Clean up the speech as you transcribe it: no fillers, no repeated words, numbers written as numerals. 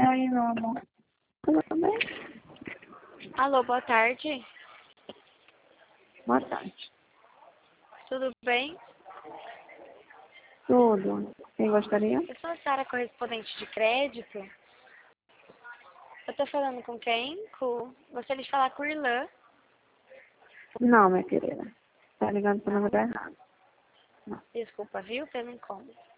Oi, meu amor. Tudo bem? Alô, boa tarde. Boa tarde. Tudo bem? Tudo. Quem gostaria? Eu sou a Sara, correspondente de crédito. Eu tô falando com quem? Gostaria de falar com o Irlan. Não, minha querida. Tá ligando pro número errado. Desculpa, viu? Pelo incômodo.